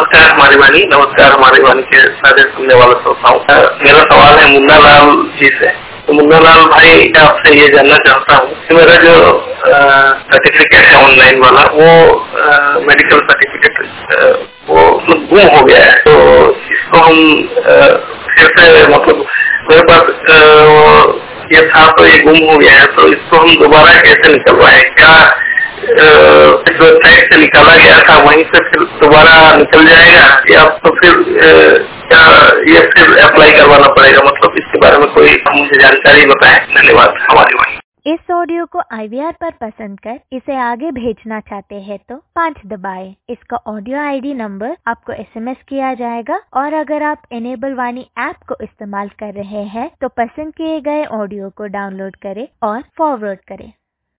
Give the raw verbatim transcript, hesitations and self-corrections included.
नमस्कार हमारी वाणी नमस्कार हमारी वाणी के सारे सुनने वाले श्रोताओं। मेरा सवाल है मुन्ना लाल जी से। तो मुन्ना लाल भाई आपसे ये जानना चाहता हूँ कि मेरा जो सर्टिफिकेट है ऑनलाइन वाला वो आ, मेडिकल सर्टिफिकेट वो मतलब गुम हो गया है। तो इसको हम आ, फिर से मतलब मेरे पास आ, ये था तो ये गुम हो गया है, तो इसको हम दोबारा कैसे निकलवाएं? क्या इस वेबसाइट से निकाला गया था वहीं से फिर दोबारा निकल जाएगा या तो फिर क्या ये फिर अप्लाई करवाना पड़ेगा? मतलब इसके बारे में कोई मुझे जानकारी बताएं। धन्यवाद हमारी वाणी। इस ऑडियो को आई वी आर पर पसंद कर इसे आगे भेजना चाहते हैं तो पाँच दबाएं। इसका ऑडियो आई डी नंबर आपको एस एम एस किया जाएगा और अगर आप इनेबल वाणी ऐप को इस्तेमाल कर रहे हैं तो पसंद किए गए ऑडियो को डाउनलोड करें और फॉरवर्ड करें।